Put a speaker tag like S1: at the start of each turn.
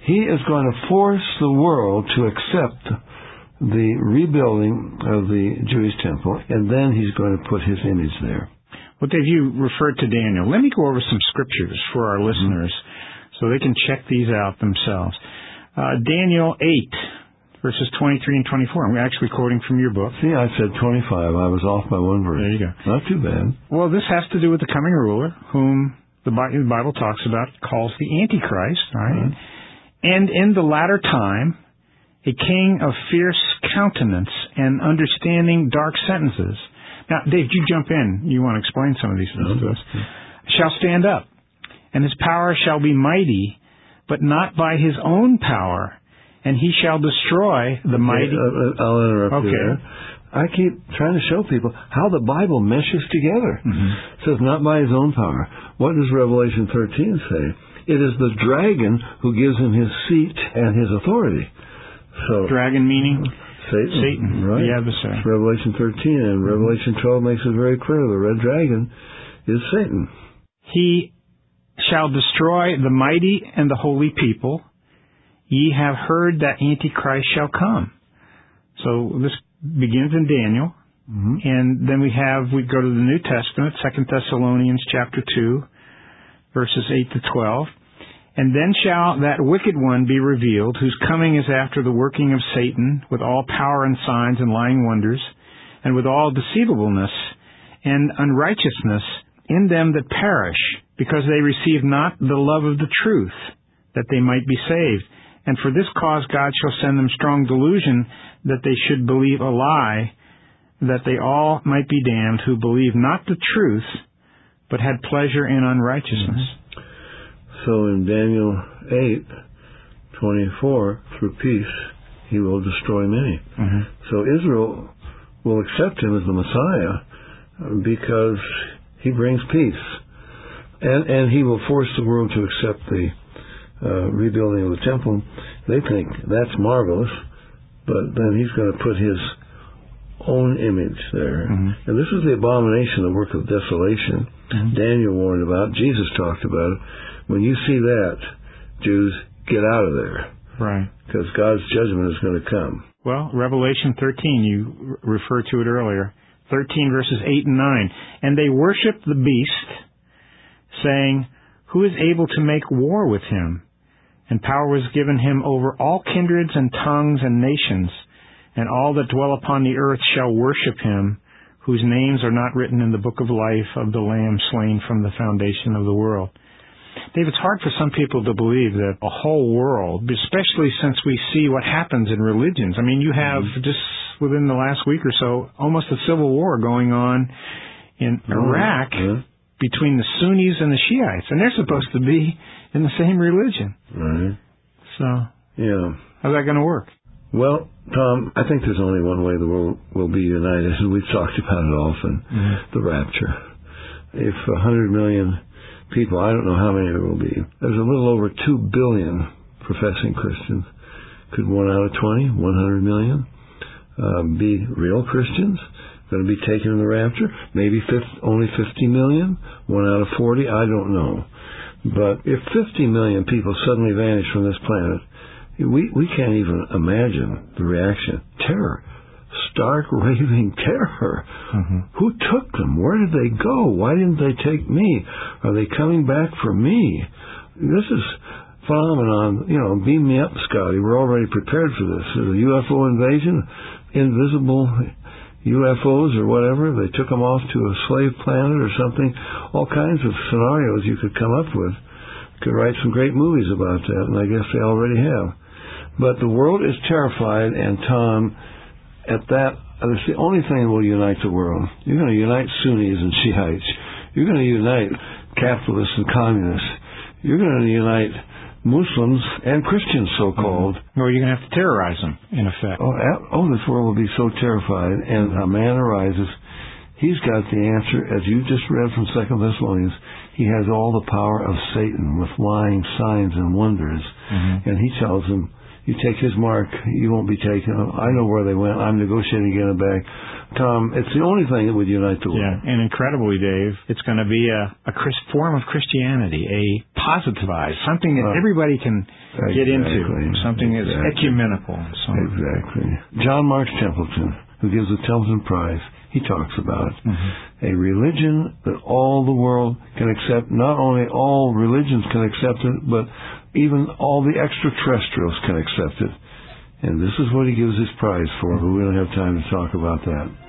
S1: He is going to force the world to accept the rebuilding of the Jewish temple, and then he's going to put his image there.
S2: Well, Dave, you referred to Daniel. Let me go over some scriptures for our listeners so they can check these out themselves. Daniel 8, verses 23 and 24. I'm actually quoting from your book.
S1: See, I said 25. I was off by one verse.
S2: There you go.
S1: Not too bad.
S2: Well, this has to do with the coming ruler, whom the Bible talks about, calls the Antichrist, right? And in the latter time, a king of fierce countenance and understanding dark sentences. Now, Dave, you jump in. You want to explain some of these things to us. Shall stand up, and his power shall be mighty, but not by his own power, and he shall destroy the mighty...
S1: I'll interrupt you there. I keep trying to show people how the Bible meshes together. It says, not by his own power. What does Revelation 13 say? It is the dragon who gives him his seat and his authority. So,
S2: dragon meaning?
S1: Satan, right?
S2: The adversary.
S1: Revelation 13 and Revelation 12 makes it very clear. The red dragon is Satan.
S2: He shall destroy the mighty and the holy people. Ye have heard that Antichrist shall come. So this begins in Daniel. And then we go to the New Testament, 2 Thessalonians chapter 2, verses 8 to 12. And then shall that wicked one be revealed, whose coming is after the working of Satan, with all power and signs and lying wonders, and with all deceivableness and unrighteousness in them that perish, because they receive not the love of the truth, that they might be saved. And for this cause God shall send them strong delusion, that they should believe a lie, that they all might be damned, who believe not the truth, but had pleasure in unrighteousness.
S1: So in Daniel 8:24, through peace, he will destroy many. So Israel will accept him as the Messiah because he brings peace. And he will force the world to accept the rebuilding of the temple. They think that's marvelous, but then he's going to put his own image there. And this is the abomination, the work of desolation. Daniel warned about, Jesus talked about it. When you see that, Jews, get out of there.
S2: Right.
S1: Because God's judgment is going to come.
S2: Well, Revelation 13, you referred to it earlier. 13 verses 8 and 9. And they worshiped the beast, saying, Who is able to make war with him? And power was given him over all kindreds and tongues and nations, and all that dwell upon the earth shall worship him, whose names are not written in the book of life of the Lamb slain from the foundation of the world. Dave, it's hard for some people to believe that a whole world, especially since we see what happens in religions. I mean, you have just within the last week or so almost a civil war going on in Iraq between the Sunnis and the Shiites, and they're supposed to be in the same religion. So, how's that going to work?
S1: Well, Tom, I think there's only one way the world will be united, and we've talked about it often, the rapture. If 100 million people, I don't know how many there will be, there's a little over 2 billion professing Christians. Could 1 out of 20, 100 million, be real Christians, going to be taken in the rapture? Maybe only 50 million, 1 out of 40, I don't know. But if 50 million people suddenly vanish from this planet, we can't even imagine the reaction. Terror. Stark, raving terror. Who took them? Where did they go? Why didn't they take me? Are they coming back for me? This is phenomenon, beam me up, Scotty. We're already prepared for this. The UFO invasion, invisible UFOs or whatever, they took them off to a slave planet or something. All kinds of scenarios you could come up with. Could write some great movies about that, and I guess they already have. But the world is terrified, and Tom, at that, it's the only thing that will unite the world. You're going to unite Sunnis and Shiites. You're going to unite capitalists and communists. You're going to unite Muslims and Christians, so-called.
S2: Or you're going to have to terrorize them, in effect.
S1: This world will be so terrified, and a man arises. He's got the answer, as you just read from 2 Thessalonians. He has all the power of Satan with lying signs and wonders. And he tells them, You take his mark, you won't be taken. I know where they went. I'm negotiating again back. Tom, it's the only thing that would unite the world.
S2: Yeah, and incredibly, Dave, it's going to be a form of Christianity, a positivized, something that everybody can get into, something that's ecumenical. So.
S1: Exactly. John Mark Templeton, who gives the Templeton Prize, he talks about a religion that all the world can accept. Not only all religions can accept it, but even all the extraterrestrials can accept it. And this is what he gives his prize for, but we don't have time to talk about that.